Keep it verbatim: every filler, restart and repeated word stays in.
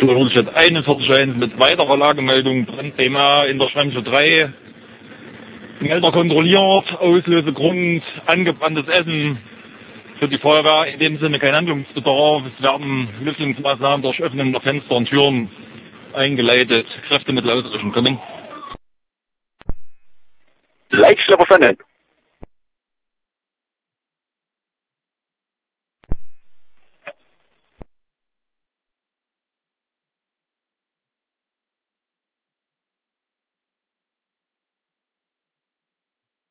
wurde jetzt einundvierzig eins mit weiterer Lagemeldung, Brandthema in der Schwemse drei, Melder kontrolliert, Auslösegrund, angebranntes Essen, für die Feuerwehr in dem Sinne kein Handlungsbedarf, es werden Lüftungsmaßnahmen durch Öffnen der Fenster und Türen eingeleitet, Kräftemittel ausrichten können. Leitstelle verstanden.